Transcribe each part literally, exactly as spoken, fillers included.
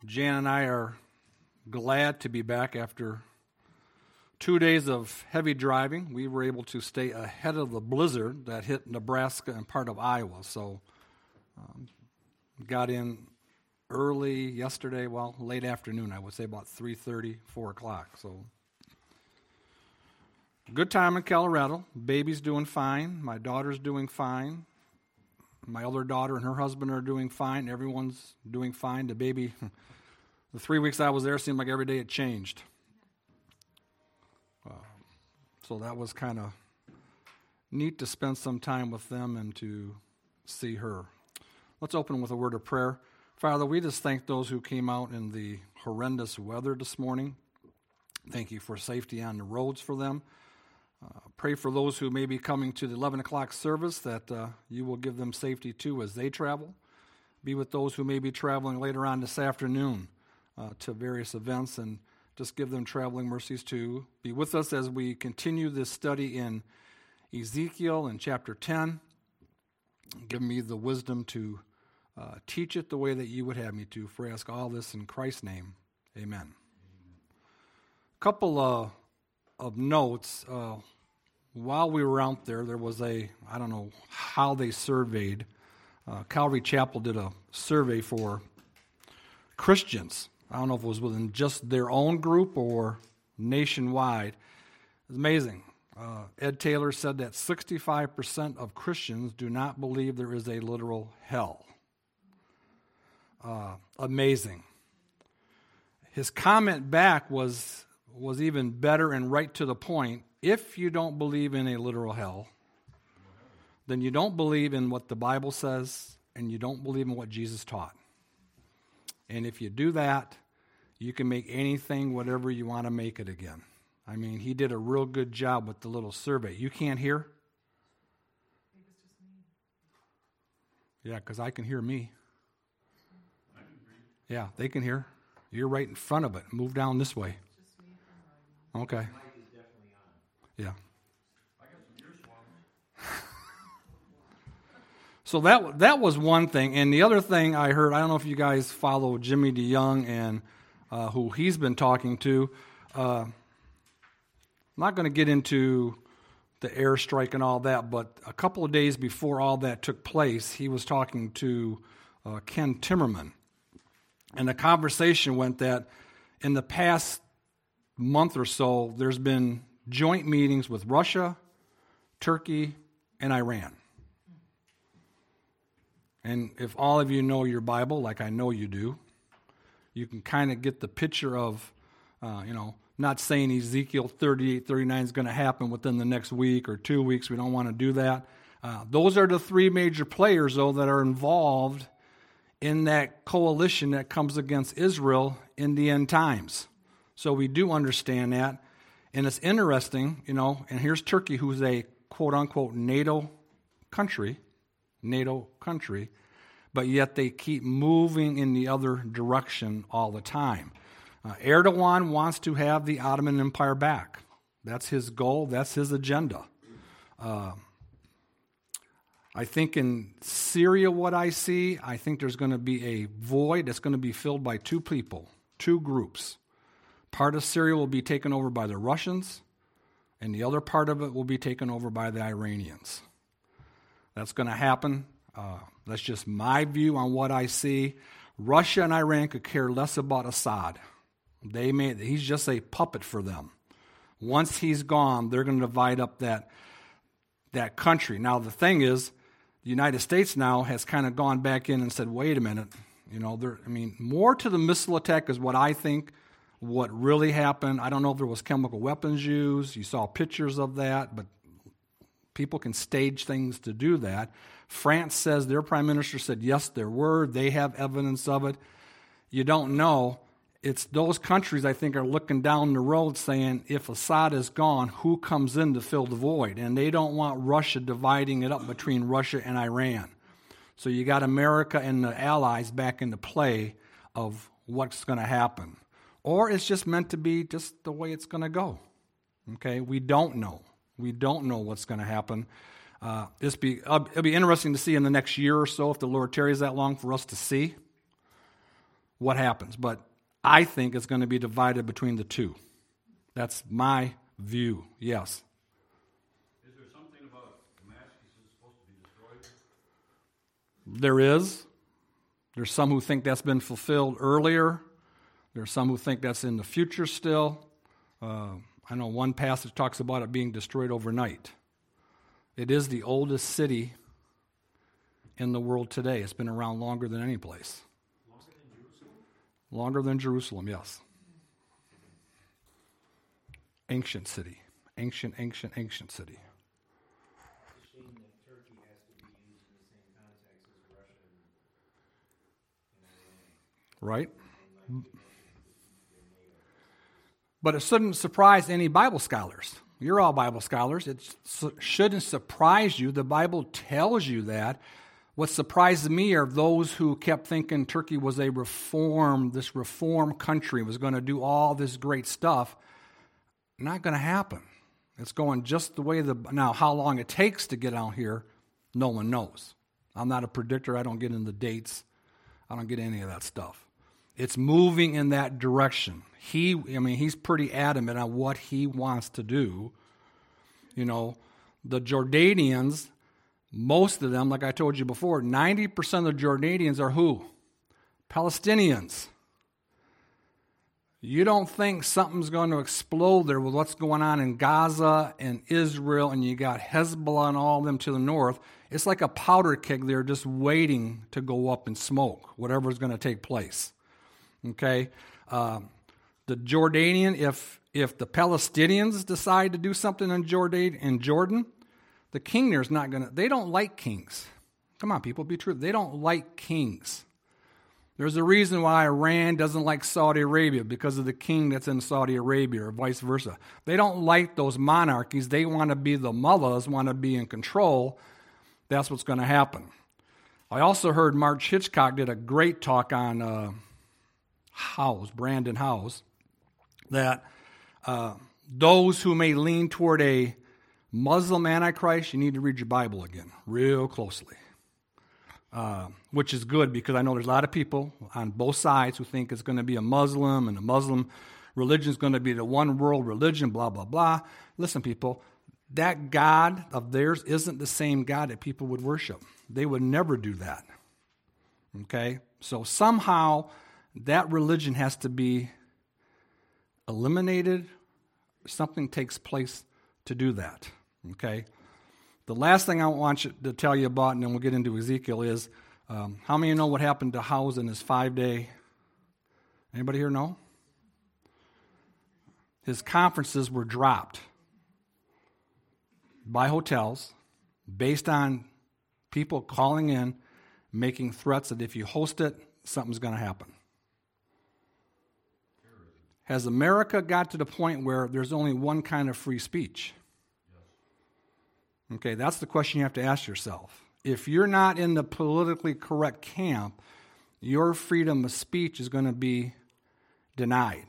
Jan and I are glad to be back after two days of heavy driving. We were able to stay ahead of the blizzard that hit Nebraska and part of Iowa. So um, got in early yesterday, well, late afternoon, I would say about three thirty, four o'clock. So good time in Colorado. Baby's doing fine. My daughter's doing fine. My older daughter and her husband are doing fine. Everyone's doing fine. The baby, the three weeks I was there seemed like every day it changed. Uh, so that was kind of neat to spend some time with them and to see her. Let's open with a word of prayer. Father, we just thank those who came out in the horrendous weather this morning. Thank you for safety on the roads for them. Uh, pray for those who may be coming to the eleven o'clock service that uh, you will give them safety too as they travel. Be with those who may be traveling later on this afternoon uh, to various events, and just give them traveling mercies too. Be with us as we continue this study in Ezekiel in chapter ten. Give me the wisdom to uh, teach it the way that you would have me to. For I ask all this in Christ's name. Amen. A couple uh, of notes. Uh, while we were out there, there was a, I don't know how they surveyed. Uh, Calvary Chapel did a survey for Christians. I don't know if it was within just their own group or nationwide. It's amazing. Uh, Ed Taylor said that sixty-five percent of Christians do not believe there is a literal hell. Uh, amazing. His comment back was was even better and right to the point. If you don't believe in a literal hell, then you don't believe in what the Bible says, and you don't believe in what Jesus taught. And if you do that, you can make anything whatever you want to make it again. I mean, he did a real good job with the little survey. You can't hear? Yeah, because I can hear me. Yeah, they can hear. You're right in front of it. Move down this way. Okay. Yeah. So that that was one thing. And the other thing I heard, I don't know if you guys follow Jimmy DeYoung and uh, who he's been talking to. Uh, I'm not going to get into the airstrike and all that, but a couple of days before all that took place, he was talking to uh, Ken Timmerman. And the conversation went that in the past month or so, there's been joint meetings with Russia, Turkey, and Iran. And if all of you know your Bible, like I know you do, you can kind of get the picture of, uh, you know, not saying Ezekiel thirty-eight, thirty-nine is going to happen within the next week or two weeks. We don't want to do that. Uh, those are the three major players, though, that are involved in that coalition that comes against Israel in the end times. So we do understand that. And it's interesting, you know, and here's Turkey, who's a quote-unquote NATO country, NATO country, but yet they keep moving in the other direction all the time. Uh, Erdogan wants to have the Ottoman Empire back. That's his goal. That's his agenda. Uh, I think in Syria, what I see, I think there's going to be a void that's going to be filled by two people, two groups. Part of Syria will be taken over by the Russians, and the other part of it will be taken over by the Iranians. That's going to happen. Uh, that's just my view on what I see. Russia and Iran could care less about Assad. They may, he's just a puppet for them. Once he's gone, they're going to divide up that, that country. Now, the thing is, the United States now has kind of gone back in and said, wait a minute. You know, there, I mean, more to the missile attack is what I think what really happened. I don't know if there was chemical weapons used. You saw pictures of that, but people can stage things to do that. France says, their prime minister said, yes, there were. They have evidence of it. You don't know. It's those countries, I think, are looking down the road saying, if Assad is gone, who comes in to fill the void? And they don't want Russia dividing it up between Russia and Iran. So you got America and the allies back into play of what's going to happen. Or it's just meant to be just the way it's going to go. Okay, we don't know. We don't know what's going to happen. Uh, this be uh, it'll be interesting to see in the next year or so if the Lord tarries that long for us to see. what happens. But I think it's going to be divided between the two. That's my view, yes. Is there something about Damascus is supposed to be destroyed? There is. There's some who think that's been fulfilled earlier. There's some who think that's in the future still. Uh, I know one passage talks about it being destroyed overnight. It is the oldest city in the world today. It's been around longer than any place. Longer than Jerusalem? Longer than Jerusalem, yes. Ancient city. Ancient, ancient, ancient city. It's a shame that Turkey has to be used in the same context as Russia and, and Iran. Right? But it shouldn't surprise any Bible scholars. You're all Bible scholars. It shouldn't surprise you. The Bible tells you that. What surprised me are those who kept thinking Turkey was a reform, this reform country, was going to do all this great stuff. Not going to happen. It's going just the way the... Now, how long it takes to get out here, no one knows. I'm not a predictor. I don't get into dates. I don't get any of that stuff. It's moving in that direction. He, I mean, he's pretty adamant on what he wants to do. You know, the Jordanians, most of them, like I told you before, ninety percent of the Jordanians are who? Palestinians. You don't think something's going to explode there with what's going on in Gaza and Israel, and you got Hezbollah and all of them to the north. It's like a powder keg there just waiting to go up in smoke, whatever's going to take place. Okay? Um, the Jordanian, if if the Palestinians decide to do something in Jordan, in Jordan, the king there's not going to, they don't like kings. Come on, people, be true. They don't like kings. There's a reason why Iran doesn't like Saudi Arabia, because of the king that's in Saudi Arabia, or vice versa. They don't like those monarchies. They want to be the mullahs, want to be in control. That's what's going to happen. I also heard March Hitchcock did a great talk on uh, Howes, Brandon Howes, that uh, those who may lean toward a Muslim Antichrist, you need to read your Bible again, real closely. Uh, which is good, because I know there's a lot of people on both sides who think it's going to be a Muslim, and the Muslim religion is going to be the one world religion, blah, blah, blah. Listen, people, that God of theirs isn't the same God that people would worship. They would never do that. Okay? So somehow that religion has to be eliminated. Something takes place to do that. Okay? The last thing I want you to tell you about, and then we'll get into Ezekiel, is um, how many of you know what happened to Howes in his five-day? Anybody here know? His conferences were dropped by hotels based on people calling in, making threats that if you host it, something's going to happen. Has America got to the point where there's only one kind of free speech? Okay, that's the question you have to ask yourself. If you're not in the politically correct camp, your freedom of speech is going to be denied.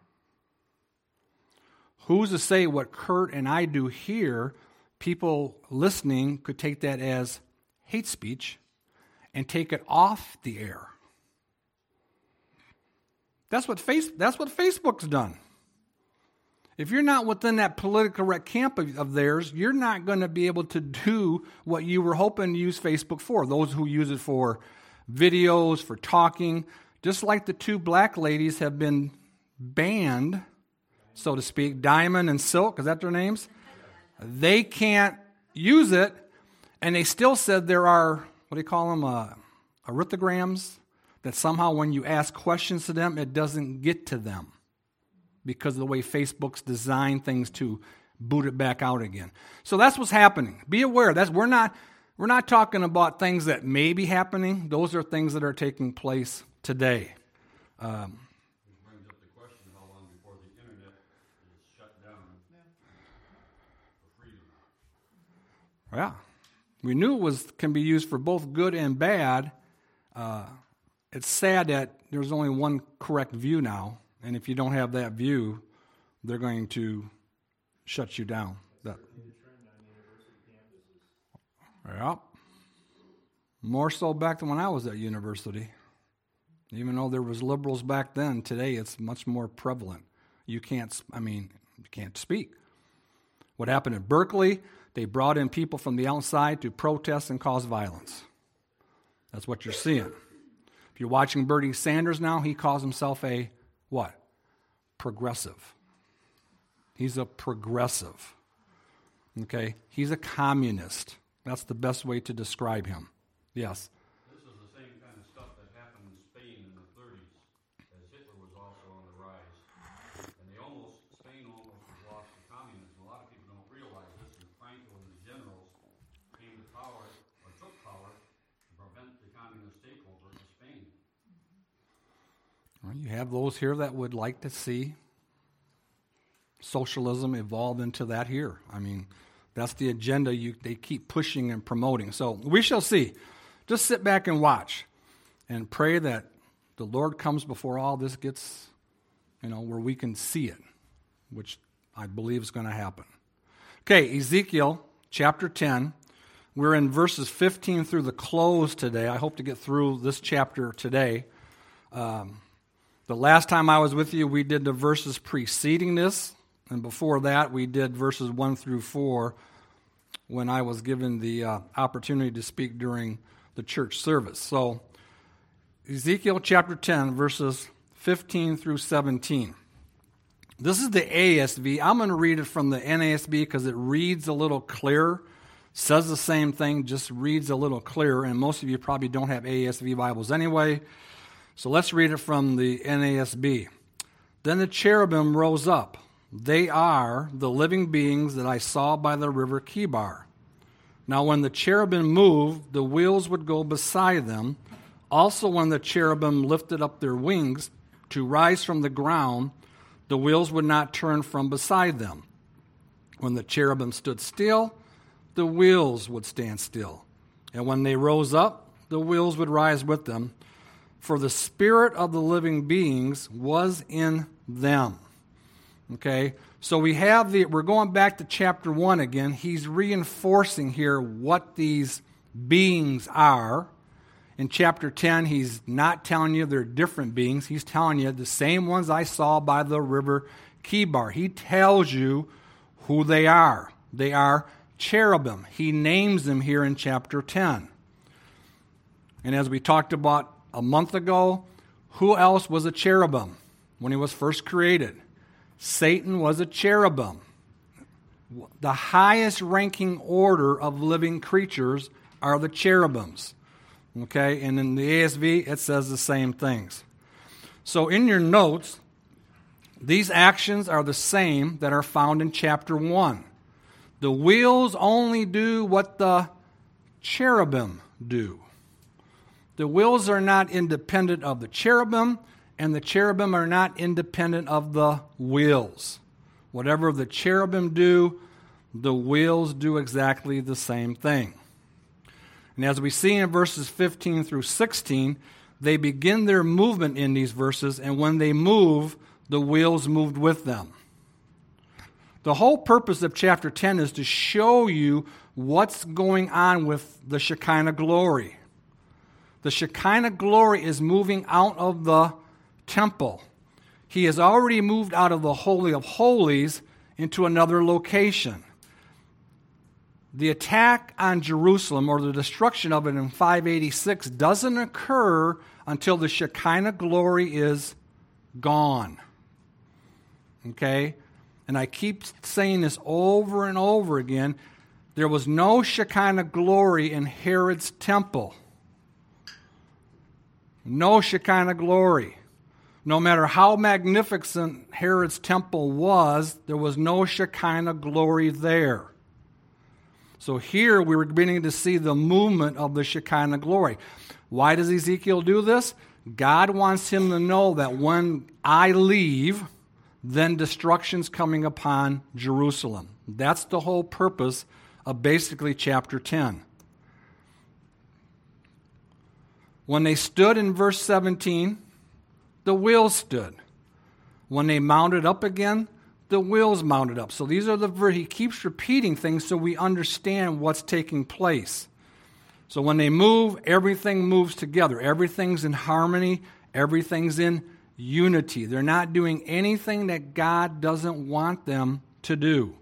Who's to say what Kurt and I do here, people listening could take that as hate speech and take it off the air? That's what face, that's what Facebook's done. If you're not within that political correct camp of, of theirs, you're not going to be able to do what you were hoping to use Facebook for. Those who use it for videos, for talking, just like the two black ladies have been banned, so to speak, Diamond and Silk, is that their names? They can't use it, and they still said there are, what do you call them, uh, arithmograms, that somehow when you ask questions to them, it doesn't get to them, because of the way Facebook's designed things to boot it back out again. So that's what's happening. Be aware. That's we're not we're not talking about things that may be happening. Those are things that are taking place today. Um, Which brings up the question, how long before the internet is shut down for freedom? yeah, we knew it was can be used for both good and bad. Uh, it's sad that there's only one correct view now. And if you don't have that view, they're going to shut you down. That, yeah. More so back than when I was at university. Even though there was liberals back then, today it's much more prevalent. You can't, I mean, you can't speak. What happened at Berkeley, they brought in people from the outside to protest and cause violence. That's what you're seeing. If you're watching Bernie Sanders now, he calls himself a what? Progressive. He's a progressive. Okay? He's a communist. That's the best way to describe him. Yes? This is the same kind of stuff that happened in Spain in the thirties, as Hitler was also on the rise. And they almost, Spain almost was lost to communism. A lot of people don't realize this, and Franco and the generals came to power, or took power, to prevent the communist takeover of Spain. Well, you have those here that would like to see socialism evolve into that here. I mean, that's the agenda you, they keep pushing and promoting. So we shall see. Just sit back and watch and pray that the Lord comes before all this gets, you know, where we can see it, which I believe is going to happen. Okay, Ezekiel chapter ten. We're in verses fifteen through the close today. I hope to get through this chapter today. Um, the last time I was with you, we did the verses preceding this. And before that, we did verses one through four when I was given the uh, opportunity to speak during the church service. So, Ezekiel chapter ten, verses fifteen through seventeen. This is the A S V. I'm going to read it from the N A S B because it reads a little clearer. Says the same thing, just reads a little clearer. And most of you probably don't have A S V Bibles anyway. So let's read it from the N A S B. Then the cherubim rose up. They are the living beings that I saw by the river Kibar. Now when the cherubim moved, the wheels would go beside them. Also when the cherubim lifted up their wings to rise from the ground, the wheels would not turn from beside them. When the cherubim stood still, the wheels would stand still. And when they rose up, the wheels would rise with them. For the spirit of the living beings was in them. Okay, so we have the, we're going back to chapter one again. He's reinforcing here what these beings are. In chapter ten, he's not telling you they're different beings. He's telling you the same ones I saw by the river Kibar. He tells you who they are. They are cherubim. He names them here in chapter ten. And as we talked about a month ago, who else was a cherubim when he was first created? Satan was a cherubim. The highest ranking order of living creatures are the cherubims. Okay, and in the A S V, it says the same things. So in your notes, these actions are the same that are found in chapter one. The wheels only do what the cherubim do. The wheels are not independent of the cherubim, and the cherubim are not independent of the wheels. Whatever the cherubim do, the wheels do exactly the same thing. And as we see in verses fifteen through sixteen, they begin their movement in these verses, and when they move, the wheels moved with them. The whole purpose of chapter ten is to show you what's going on with the Shekinah glory. The Shekinah glory is moving out of the temple. He has already moved out of the Holy of Holies into another location. The attack on Jerusalem, or the destruction of it in five eighty-six, doesn't occur until the Shekinah glory is gone. Okay? And I keep saying this over and over again. There was no Shekinah glory in Herod's temple. No Shekinah glory. No matter how magnificent Herod's temple was, there was no Shekinah glory there. So here we were beginning to see the movement of the Shekinah glory. Why does Ezekiel do this? God wants him to know that when I leave, then destruction's coming upon Jerusalem. That's the whole purpose of basically chapter ten. When they stood in verse seventeen, the wheels stood. When they mounted up again, the wheels mounted up. So these are the, he keeps repeating things so we understand what's taking place. So when they move, everything moves together. Everything's in harmony. Everything's in unity. They're not doing anything that God doesn't want them to do.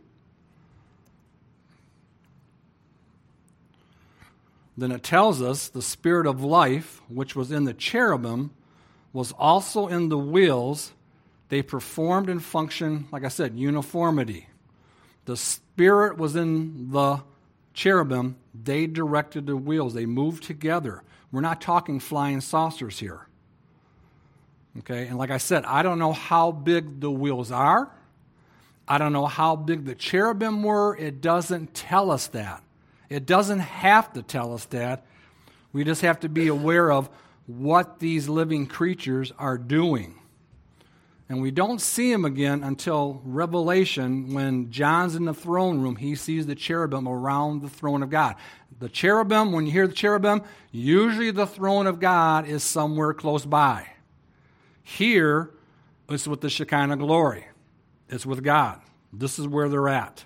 Then it tells us the spirit of life, which was in the cherubim, was also in the wheels. They performed and functioned, like I said, uniformity. The spirit was in the cherubim. They directed the wheels. They moved together. We're not talking flying saucers here. Okay, and like I said, I don't know how big the wheels are. I don't know how big the cherubim were. It doesn't tell us that. It doesn't have to tell us that. We just have to be aware of what these living creatures are doing. And we don't see them again until Revelation, when John's in the throne room. He sees the cherubim around the throne of God. The cherubim, when you hear the cherubim, usually the throne of God is somewhere close by. Here, it's with the Shekinah glory. It's with God. This is where they're at.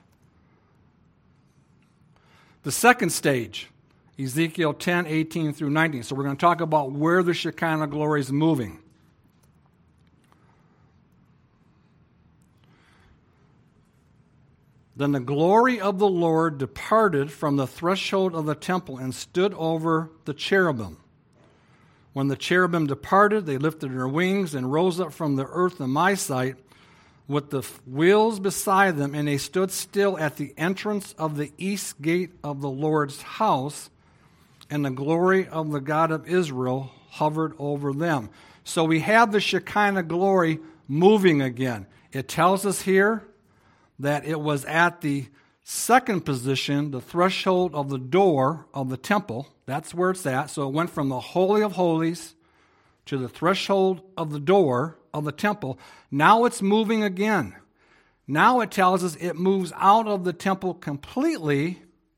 The second stage, Ezekiel ten, eighteen through nineteen. So we're going to talk about where the Shekinah glory is moving. Then the glory of the Lord departed from the threshold of the temple and stood over the cherubim. When the cherubim departed, they lifted their wings and rose up from the earth in my sight, with the wheels beside them, and they stood still at the entrance of the east gate of the Lord's house, and the glory of the God of Israel hovered over them. So we have the Shekinah glory moving again. It tells us here that it was at the second position, the threshold of the door of the temple. That's where it's at. So it went from the Holy of Holies to the threshold of the door of the temple. Now it's moving again. Now it tells us it moves out of the temple completely,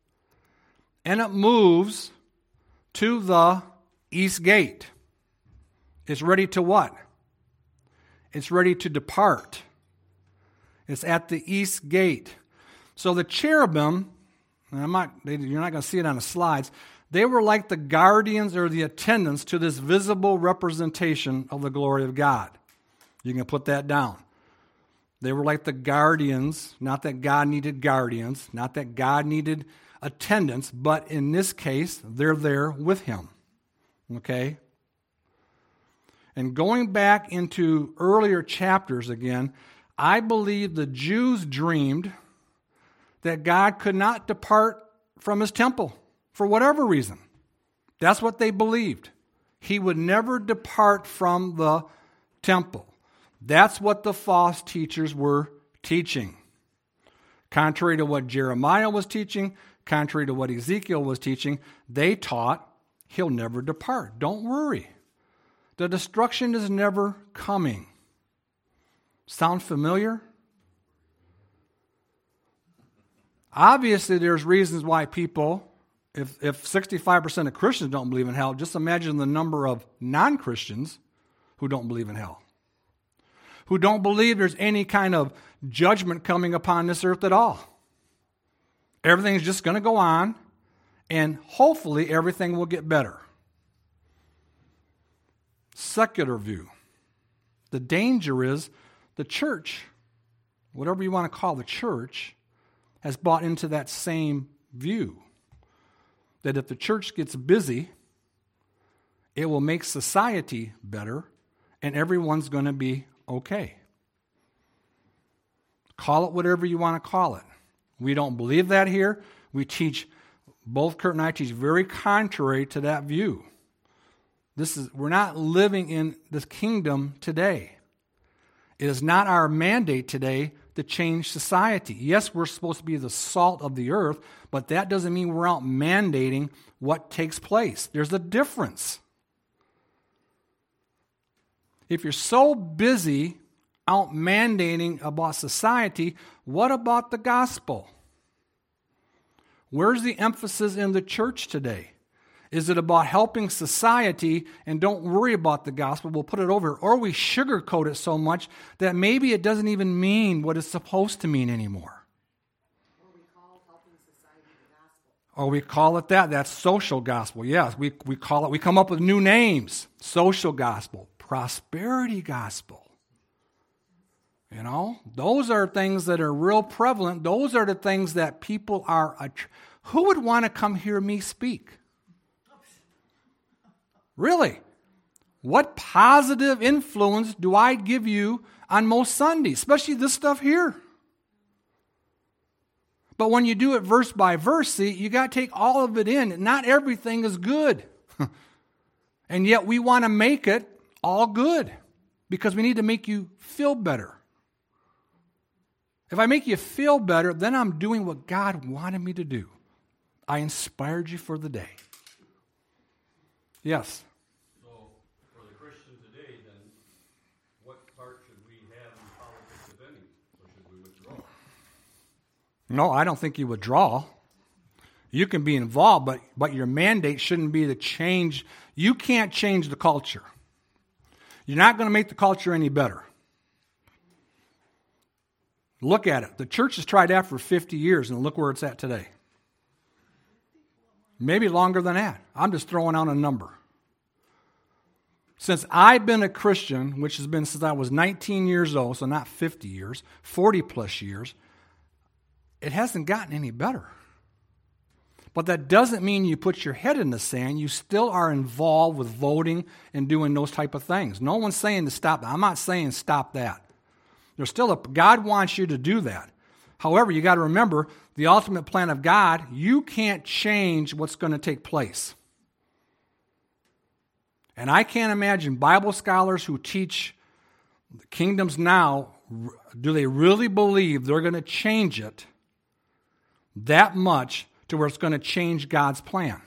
and it moves to the east gate. It's ready to what? It's ready to depart. It's at the east gate. So the cherubim, and I'm not, they, you're not going to see it on the slides, they were like the guardians or the attendants to this visible representation of the glory of God. You can put that down. They were like the guardians, not that God needed guardians, not that God needed attendants, but in this case, they're there with him. Okay? And going back into earlier chapters again, I believe the Jews dreamed that God could not depart from his temple for whatever reason. That's what they believed. He would never depart from the temple. That's what the false teachers were teaching. Contrary to what Jeremiah was teaching, contrary to what Ezekiel was teaching, they taught he'll never depart. Don't worry. The destruction is never coming. Sound familiar? Obviously, there's reasons why people, if, if sixty-five percent of Christians don't believe in hell, just imagine the number of non-Christians who don't believe in hell, who don't believe there's any kind of judgment coming upon this earth at all. Everything's just going to go on, and hopefully everything will get better. Secular view. The danger is the church, whatever you want to call the church, has bought into that same view. That if the church gets busy, it will make society better, and everyone's going to be okay. Call it whatever you want to call it. We don't believe that here. We teach, both Kurt and I teach very contrary to that view. This is, we're not living in this kingdom today. It is not our mandate today to change society. Yes, we're supposed to be the salt of the earth, but that doesn't mean we're out mandating what takes place. There's a difference. If you're so busy out mandating about society, what about the gospel? Where's the emphasis in the church today? Is it about helping society and don't worry about the gospel? We'll put it over. Or we sugarcoat it so much that maybe it doesn't even mean what it's supposed to mean anymore. Or we call helping society the gospel. Or we call it that. That's social gospel. Yes, we, we call it, we come up with new names. Social gospel, prosperity gospel. You know, those are things that are real prevalent. Those are the things that people are. Who would want to come hear me speak? Really? What positive influence do I give you on most Sundays, especially this stuff here? But when you do it verse by verse, see, you got to take all of it in. Not everything is good. And yet we want to make it all good because we need to make you feel better. If I make you feel better, then I'm doing what God wanted me to do. I inspired you for the day. Yes? So, for the Christian today, then, what part should we have in politics, if any? Or should we withdraw? No, I don't think you withdraw. You can be involved, but, but your mandate shouldn't be to change. You can't change the culture. You're not going to make the culture any better. Look at it. The church has tried that for fifty years, and look where it's at today. Maybe longer than that. I'm just throwing out a number. Since I've been a Christian, which has been since I was nineteen years old, so not fifty years, forty plus years, it hasn't gotten any better. But that doesn't mean you put your head in the sand. You still are involved with voting and doing those type of things. No one's saying to stop that. I'm not saying stop that. There's still a, God wants you to do that. However, you got to remember the ultimate plan of God, you can't change what's going to take place. And I can't imagine Bible scholars who teach the kingdoms now, do they really believe they're going to change it that much to where it's going to change God's plan?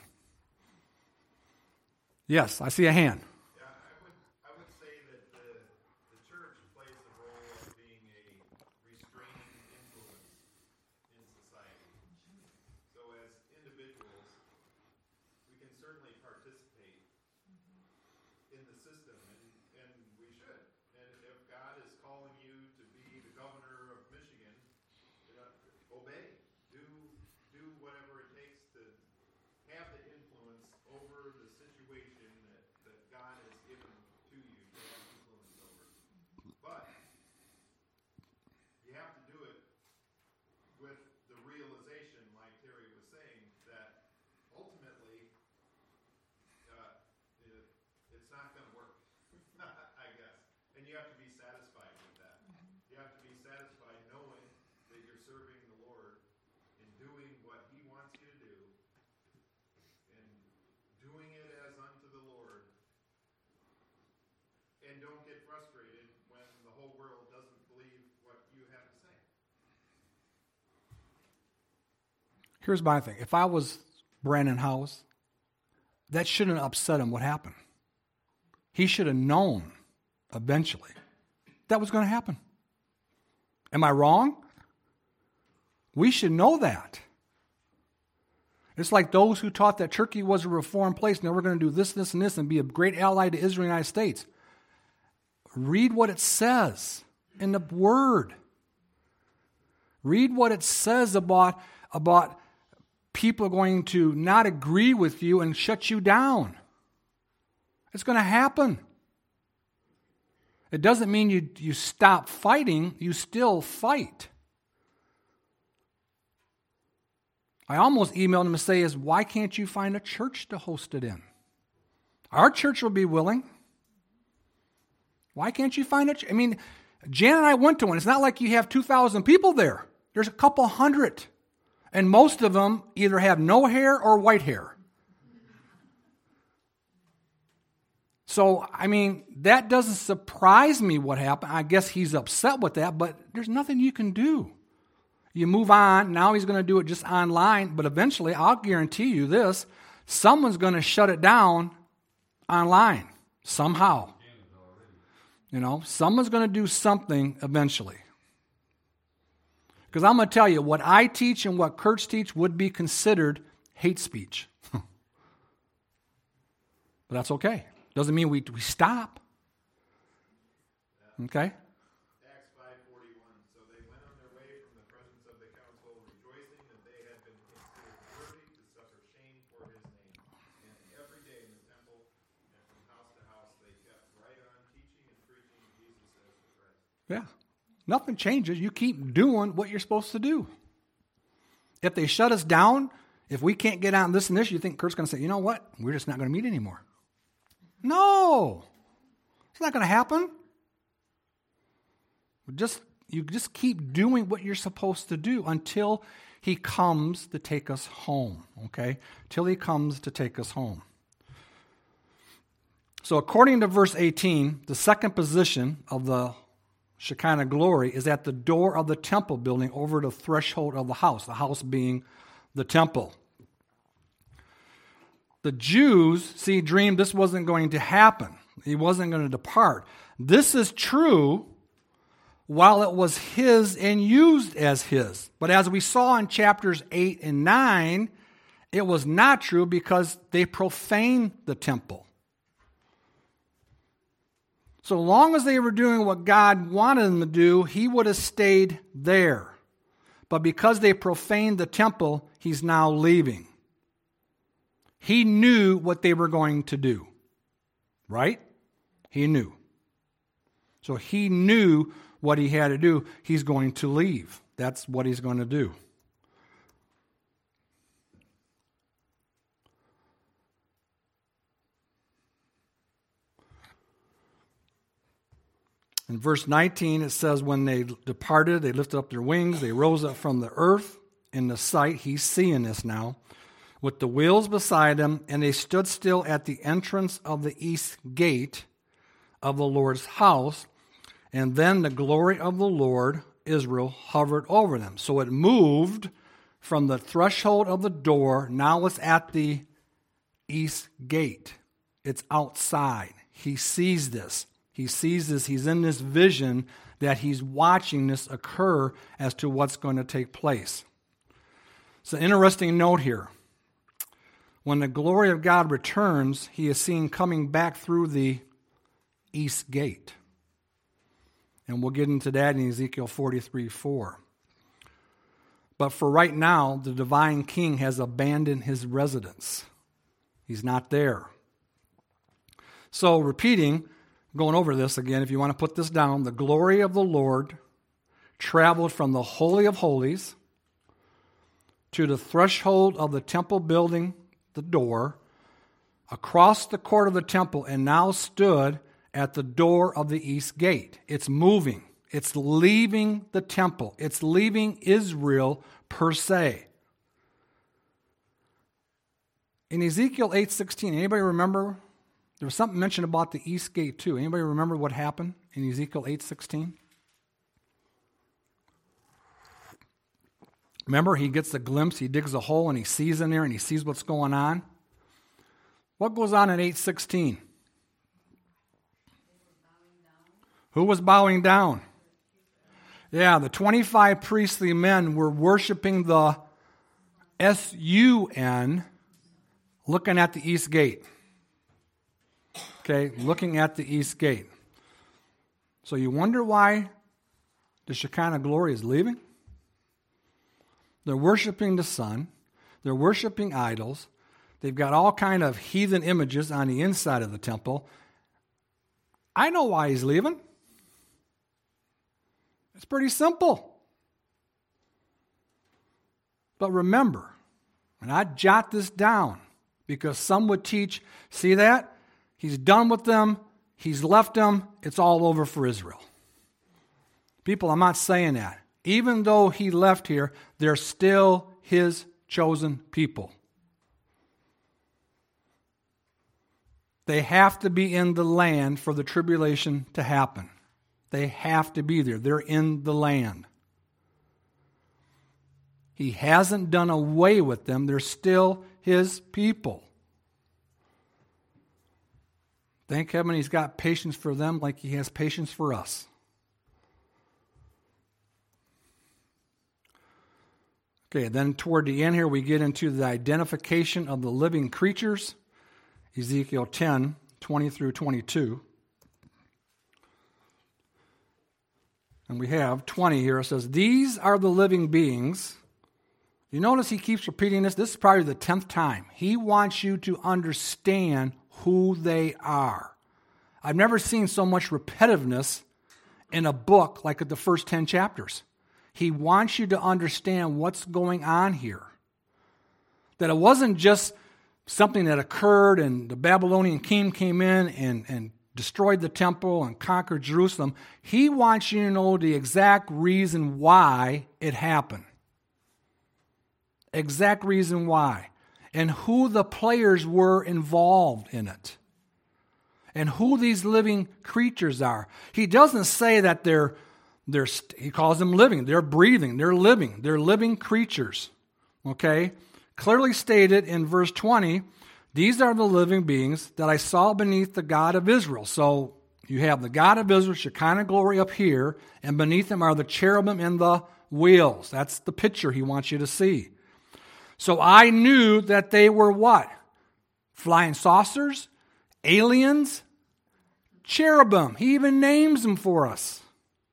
Yes, I see a hand. Yeah, I would, I would say that the, the church plays the role of being a restraining influence in society. So as individuals, we can certainly participate in the system, and, and we should. And if God is calling you to be the governor of Michigan, you know, obey. Do do whatever it takes to have the influence over the situation that, that God has given to you to have influence over. But you have to do it with the realization, like Terry was saying, that ultimately uh, it, it's not going to work, I guess. And you have to be satisfied with that. You have to be satisfied knowing that you're serving the Lord and doing what He wants you to do and doing it as unto the Lord. And don't get frustrated when the whole world doesn't believe what you have to say. Here's my thing. If I was Brandon House, that shouldn't upset him what happened. He should have known eventually that was going to happen. Am I wrong? We should know that. It's like those who taught that Turkey was a reformed place and they were going to do this, this, and this and be a great ally to Israel and the United States. Read what it says in the Word. Read what it says about, about people going to not agree with you and shut you down. It's going to happen. It doesn't mean you, you stop fighting. You still fight. I almost emailed him to say, is why can't you find a church to host it in? Our church will be willing. Why can't you find a church? I mean, Jan and I went to one. It's not like you have two thousand people there. There's a couple hundred. And most of them either have no hair or white hair. So, I mean, that doesn't surprise me what happened. I guess he's upset with that, but there's nothing you can do. You move on. Now he's going to do it just online, but eventually, I'll guarantee you this, someone's going to shut it down online somehow. You know, someone's going to do something eventually. Because I'm going to tell you, what I teach and what Kurtz teach would be considered hate speech. But that's okay. Doesn't mean we, we stop. Okay? Acts five forty-one. So they went on their way from the presence of the council, rejoicing that they had been considered worthy to suffer shame for his name. And every day in the temple and from house to house they kept right on Yeah. Nothing changes. You keep doing what you're supposed to do. If they shut us down, if we can't get on this and this, you think Kurt's going to say, you know what? We're just not going to meet anymore. No. It's not going to happen. Just you just keep doing what you're supposed to do until he comes to take us home, okay? Till he comes to take us home. So according to verse eighteen, the second position of the Shekinah glory is at the door of the temple building over the threshold of the house, the house being the temple. The Jews, see, dreamed this wasn't going to happen. He wasn't going to depart. This is true while it was his and used as his. But as we saw in chapters eight and nine, it was not true because they profaned the temple. So long as they were doing what God wanted them to do, he would have stayed there. But because they profaned the temple, he's now leaving. He knew what they were going to do. Right? He knew. So he knew what he had to do. He's going to leave. That's what he's going to do. In verse nineteen, it says, when they departed, they lifted up their wings, they rose up from the earth in the sight. He's seeing this now. With the wheels beside them, and they stood still at the entrance of the east gate of the Lord's house. And then the glory of the Lord, Israel, hovered over them. So it moved from the threshold of the door. Now it's at the east gate. It's outside. He sees this. He sees this. He's in this vision that he's watching this occur as to what's going to take place. It's an interesting note here. When the glory of God returns, he is seen coming back through the east gate. And we'll get into that in Ezekiel forty-three four. But for right now, the divine king has abandoned his residence. He's not there. So repeating, going over this again, if you want to put this down, the glory of the Lord traveled from the Holy of Holies to the threshold of the temple building, the door, across the court of the temple, and now stood at the door of the east gate. It's moving. It's leaving the temple. It's leaving Israel per se. In Ezekiel eight sixteen, anybody remember? There was something mentioned about the east gate too. Anybody remember what happened in Ezekiel eight sixteen? Remember, he gets a glimpse, he digs a hole, and he sees in there, and he sees what's going on. What goes on in eight sixteen? Who was bowing down? Yeah, the twenty-five priestly men were worshiping the S U N, looking at the east gate. Okay, looking at the east gate. So you wonder why the Shekinah glory is leaving? They're worshiping the sun. They're worshiping idols. They've got all kind of heathen images on the inside of the temple. I know why he's leaving. It's pretty simple. But remember, and I jot this down because some would teach, see that? He's done with them. He's left them. It's all over for Israel. People, I'm not saying that. Even though he left here, they're still his chosen people. They have to be in the land for the tribulation to happen. They have to be there. They're in the land. He hasn't done away with them. They're still his people. Thank heaven he's got patience for them like he has patience for us. Okay, then toward the end here we get into the identification of the living creatures. Ezekiel ten, twenty through twenty-two. And we have twenty here. It says, these are the living beings. You notice he keeps repeating this. This is probably the tenth time. He wants you to understand who they are. I've never seen so much repetitiveness in a book like the first ten chapters. He wants you to understand what's going on here. That it wasn't just something that occurred and the Babylonian king came in and, and destroyed the temple and conquered Jerusalem. He wants you to know the exact reason why it happened. Exact reason why. And who the players were involved in it. And who these living creatures are. He doesn't say that they're, they're he calls them living. They're breathing. They're living. They're living creatures. Okay? Clearly stated in verse twenty, these are the living beings that I saw beneath the God of Israel. So you have the God of Israel, Shekinah glory up here, and beneath them are the cherubim and the wheels. That's the picture he wants you to see. So I knew that they were what? Flying saucers? Aliens? Cherubim. He even names them for us.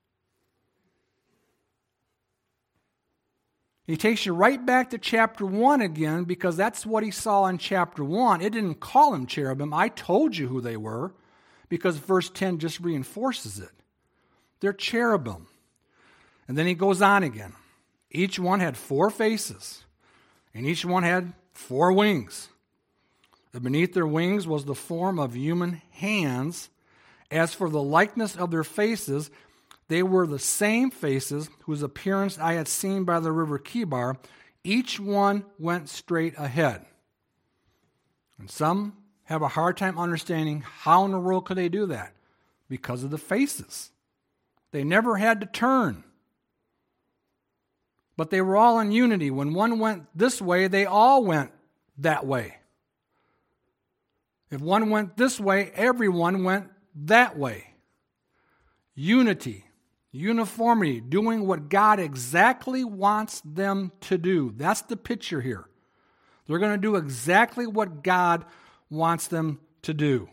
He takes you right back to chapter one again because that's what he saw in chapter one. It didn't call them cherubim. I told you who they were because verse ten just reinforces it. They're cherubim. And then he goes on again. Each one had four faces, and each one had four wings. And beneath their wings was the form of human hands. As for the likeness of their faces, they were the same faces whose appearance I had seen by the river Kibar. Each one went straight ahead. And some have a hard time understanding how in the world could they do that? Because of the faces. They never had to turn. But they were all in unity. When one went this way, they all went that way. If one went this way, everyone went that way. Unity. Uniformity, doing what God exactly wants them to do. That's the picture here. They're going to do exactly what God wants them to do.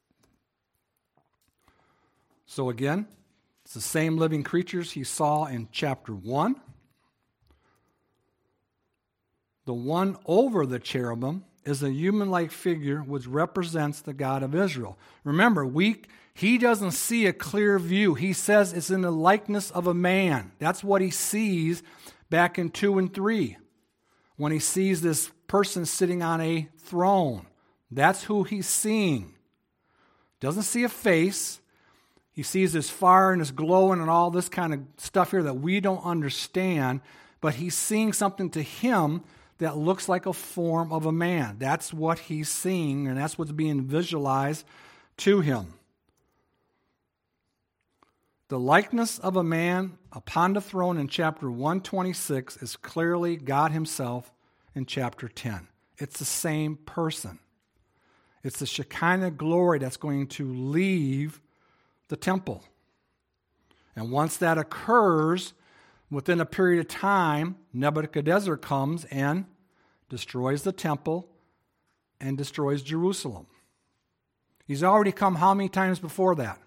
So again, it's the same living creatures he saw in chapter one. The one over the cherubim is a human-like figure which represents the God of Israel. Remember, we He doesn't see a clear view. He says it's in the likeness of a man. That's what he sees back in two and three. When he sees this person sitting on a throne. That's who he's seeing. Doesn't see a face. He sees this fire and this glowing and all this kind of stuff here that we don't understand. But he's seeing something to him that looks like a form of a man. That's what he's seeing, and that's what's being visualized to him. The likeness of a man upon the throne in chapter one twenty-six is clearly God himself in chapter ten. It's the same person. It's the Shekinah glory that's going to leave the temple. And once that occurs, within a period of time, Nebuchadnezzar comes and destroys the temple and destroys Jerusalem. He's already come how many times before that?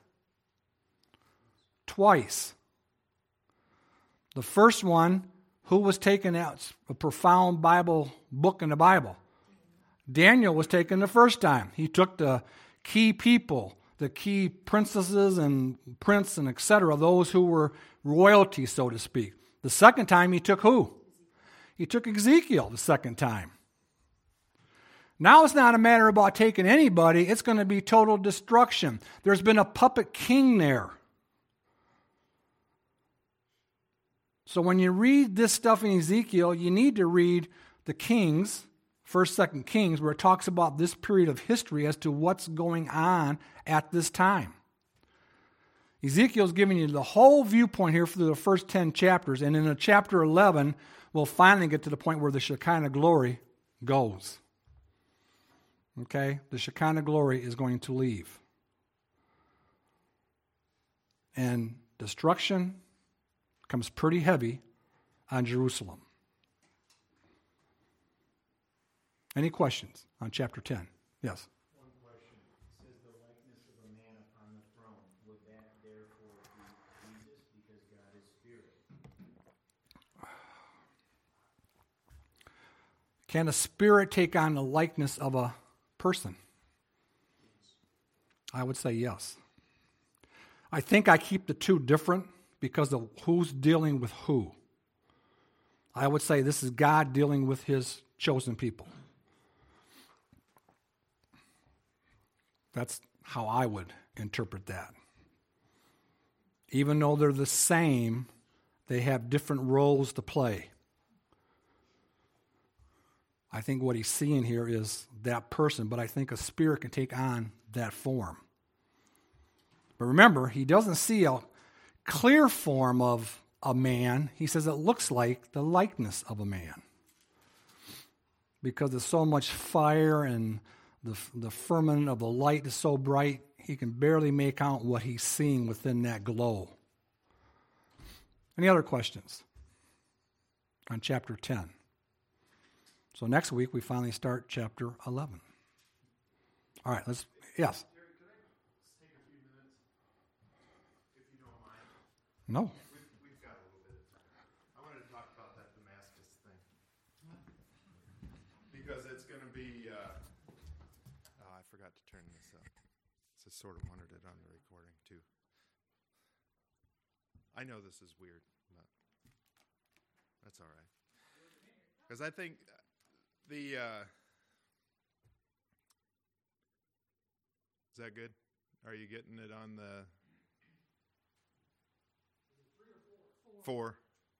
Twice. The first one, who was taken out? A profound Bible book in the Bible. Daniel was taken the first time. He took the key people, the key princesses and prince and et cetera, those who were royalty, so to speak. The second time he took who? He took Ezekiel the second time. Now it's not a matter about taking anybody. It's going to be total destruction. There's been a puppet king there. So when you read this stuff in Ezekiel, you need to read the Kings, First, Second Kings, where it talks about this period of history as to what's going on at this time. Ezekiel's giving you the whole viewpoint here for the first ten chapters, and in a chapter eleven, we'll finally get to the point where the Shekinah glory goes. Okay? The Shekinah glory is going to leave. And destruction comes pretty heavy on Jerusalem. Any questions on chapter ten? Yes? One question. It says the likeness of a man upon the throne. Would that therefore be Jesus because God is spirit? Can a spirit take on the likeness of a person? I would say yes. I think I keep the two different because of who's dealing with who. I would say this is God dealing with his chosen people. That's how I would interpret that. Even though they're the same, they have different roles to play. I think what he's seeing here is that person, but I think a spirit can take on that form. But remember, he doesn't see a clear form of a man. He says it looks like the likeness of a man. Because there's so much fire and the, the firmament of the light is so bright, he can barely make out what he's seeing within that glow. Any other questions on chapter ten? So next week we finally start chapter eleven. All right, let's, yes. Terry, could I just take a few minutes, if you don't mind? No. We've, we've got a little bit of time. I wanted to talk about that Damascus thing. Because it's going to be, uh, oh, I forgot to turn this up. So I sort of wanted it on the recording, too. I know this is weird, but that's all right. Because I think the, uh, is that good? Are you getting it on the four?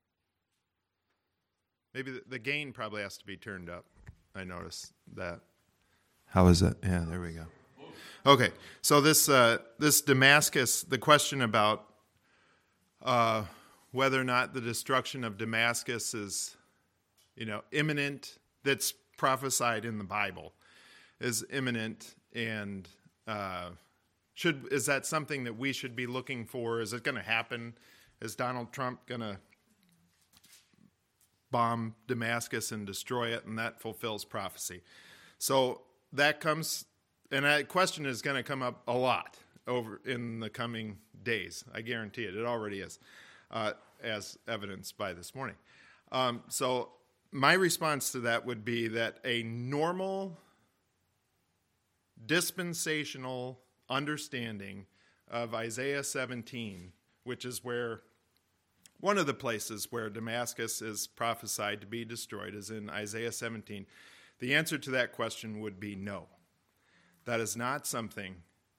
Maybe the, the gain probably has to be turned up. I noticed that. How is it? Yeah, there we go. Okay, so this uh, this Damascus, the question about uh, whether or not the destruction of Damascus is, you know, imminent, that's prophesied in the Bible, is imminent, and uh, should is that something that we should be looking for? Is it going to happen? Is Donald Trump going to bomb Damascus and destroy it, and that fulfills prophecy? So that comes, and that question is going to come up a lot over in the coming days. I guarantee it. It already is, uh, as evidenced by this morning. Um, so my response to that would be that a normal dispensational understanding of Isaiah seventeen, which is where one of the places where Damascus is prophesied to be destroyed, is in Isaiah seventeen. The answer to that question would be no. That is not something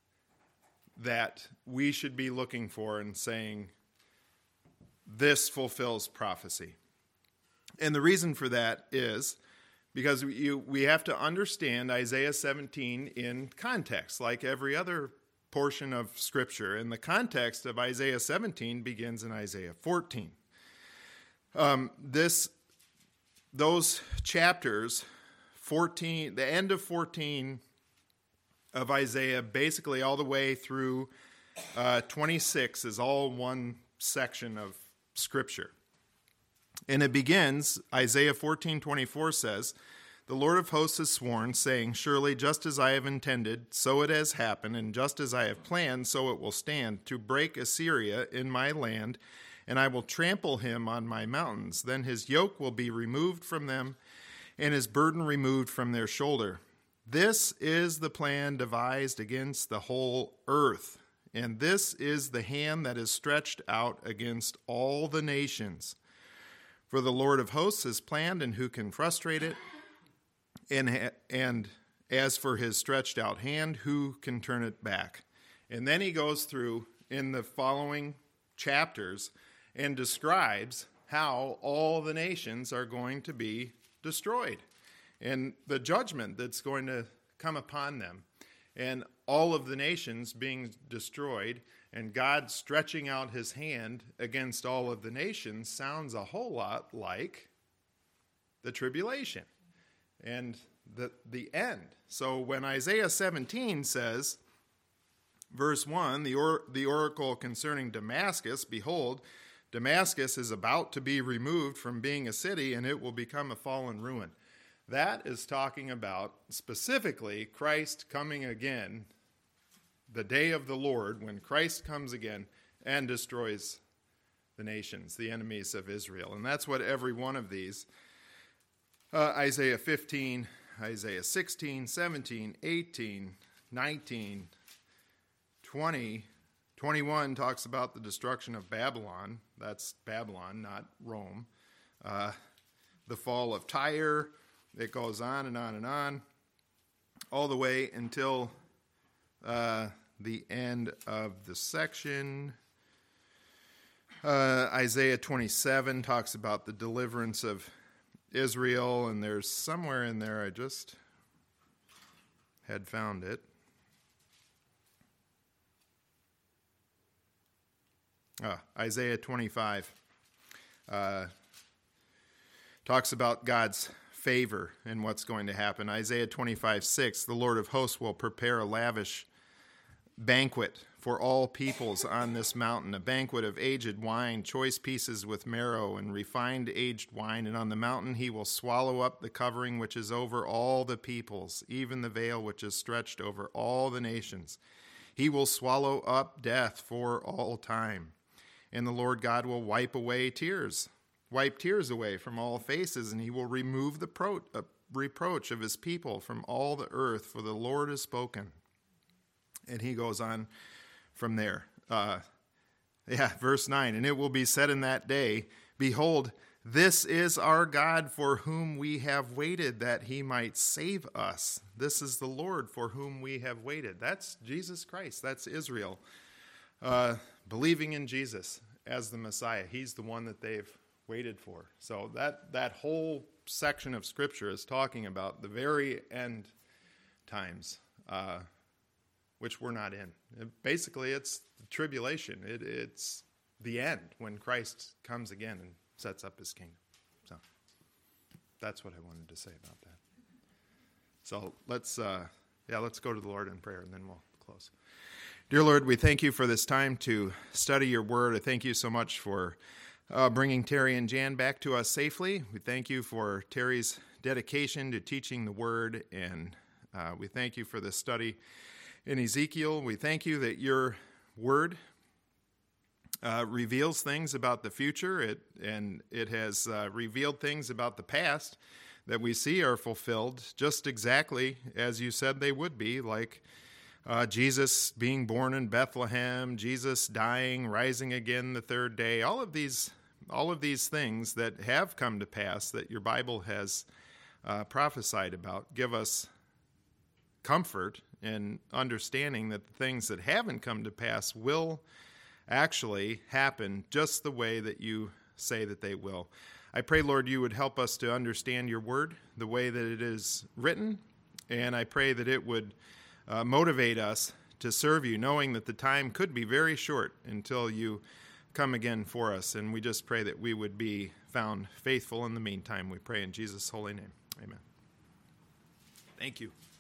that we should be looking for and saying, this fulfills prophecy. And the reason for that is because we, we have to understand Isaiah seventeen in context, like every other portion of Scripture. And the context of Isaiah seventeen begins in Isaiah fourteen. Um, this, those chapters, fourteen, the end of fourteen of Isaiah, basically all the way through uh, twenty-six, is all one section of Scripture. And it begins, Isaiah fourteen twenty-four says, "The Lord of hosts has sworn, saying, surely just as I have intended, so it has happened, and just as I have planned, so it will stand, to break Assyria in my land, and I will trample him on my mountains. Then his yoke will be removed from them, and his burden removed from their shoulder. This is the plan devised against the whole earth, and this is the hand that is stretched out against all the nations. For the Lord of hosts has planned, and who can frustrate it? And, and as for his stretched out hand, who can turn it back?" And then he goes through in the following chapters and describes how all the nations are going to be destroyed and the judgment that's going to come upon them. And all of the nations being destroyed and God stretching out his hand against all of the nations sounds a whole lot like the tribulation and the the end. So when Isaiah seventeen says, verse one, the, or, the oracle concerning Damascus, behold, Damascus is about to be removed from being a city, and it will become a fallen ruin. That is talking about specifically Christ coming again, the day of the Lord, when Christ comes again and destroys the nations, the enemies of Israel. And that's what every one of these, uh, Isaiah fifteen, Isaiah sixteen, seventeen, eighteen, nineteen, twenty, twenty-one talks about the destruction of Babylon. That's Babylon, not Rome. Uh, the fall of Tyre. It goes on and on and on, all the way until uh, the end of the section. Uh, Isaiah twenty-seven talks about the deliverance of Israel, and there's somewhere in there, I just had found it. Ah, Isaiah twenty-five uh, talks about God's favor and what's going to happen. Isaiah twenty-five six, the Lord of hosts will prepare a lavish banquet for all peoples on this mountain, a banquet of aged wine, choice pieces with marrow, and refined aged wine. And on the mountain he will swallow up the covering which is over all the peoples, even the veil which is stretched over all the nations. He will swallow up death for all time. And the Lord God will wipe away tears, wipe tears away from all faces, and he will remove the pro- uh, reproach of his people from all the earth, for the Lord has spoken. And he goes on from there. Uh, yeah, verse nine, and it will be said in that day, behold, this is our God for whom we have waited, that he might save us. This is the Lord for whom we have waited. That's Jesus Christ. That's Israel. Uh, believing in Jesus as the Messiah. He's the one that they've waited for. So that, that whole section of Scripture is talking about the very end times, uh, which we're not in. It, basically, it's the tribulation. It, it's the end when Christ comes again and sets up his kingdom. So that's what I wanted to say about that. So let's, uh, yeah, let's go to the Lord in prayer, and then we'll close. Dear Lord, we thank you for this time to study your word. I thank you so much for uh, bringing Terry and Jan back to us safely. We thank you for Terry's dedication to teaching the word, and uh, we thank you for this study in Ezekiel. We thank you that your word uh, reveals things about the future, it, and it has uh, revealed things about the past that we see are fulfilled just exactly as you said they would be, like Uh, Jesus being born in Bethlehem, Jesus dying, rising again the third day, all of these all of these things that have come to pass that your Bible has uh, prophesied about give us comfort in understanding that the things that haven't come to pass will actually happen just the way that you say that they will. I pray, Lord, you would help us to understand your word the way that it is written, and I pray that it would Uh, motivate us to serve you, knowing that the time could be very short until you come again for us. And we just pray that we would be found faithful in the meantime. We pray in Jesus' holy name. Amen. Thank you.